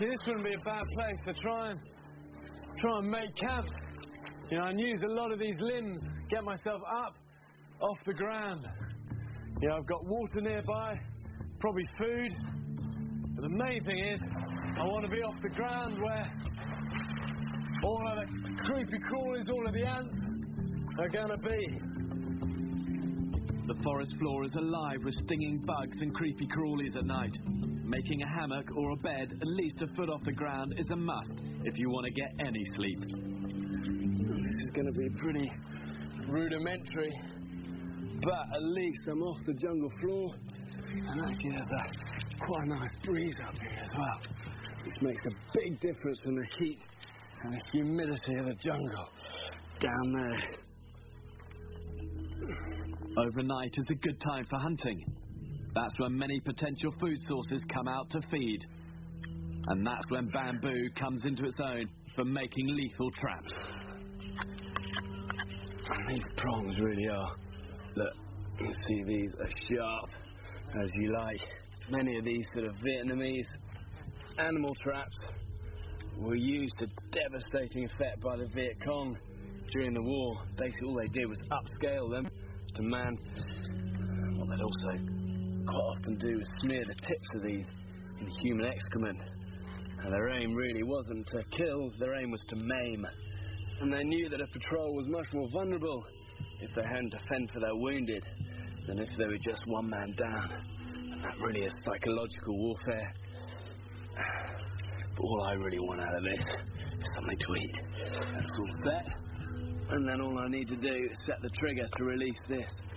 Actually, this wouldn't be a bad place to try and make camp. You know, I can use a lot of these limbs, get myself up off the ground. You know, I've got water nearby, probably food. But the main thing is, I want to be off the ground where all of the creepy crawlies, all of the ants are going to be. The forest floor is alive with stinging bugs and creepy crawlies at night. Making a hammock or a bed at least a foot off the ground is a must if you want to get any sleep. This is going to be pretty rudimentary, but at least I'm off the jungle floor, and that gives quite a nice breeze up here as well, which makes a big difference from the heat and the humidity of the jungle down there. Overnight is a good time for hunting. That's when many potential food sources come out to feed. And that's when bamboo comes into its own for making lethal traps. And these prongs really are. Look, you can see these are sharp as you like. Many of these sort of Vietnamese animal traps were used to devastating effect by the Viet Cong during the war. Basically all they did was upscale them to man. What they'd also quite often do is smear the tips of these in human excrement. And their aim really wasn't to kill, their aim was to maim. And they knew that a patrol was much more vulnerable if they hadn't to fend for their wounded than if they were just one man down. And that really is psychological warfare. But all I really want out of this is something to eat. That's all set. And then all I need to do is set the trigger to release this.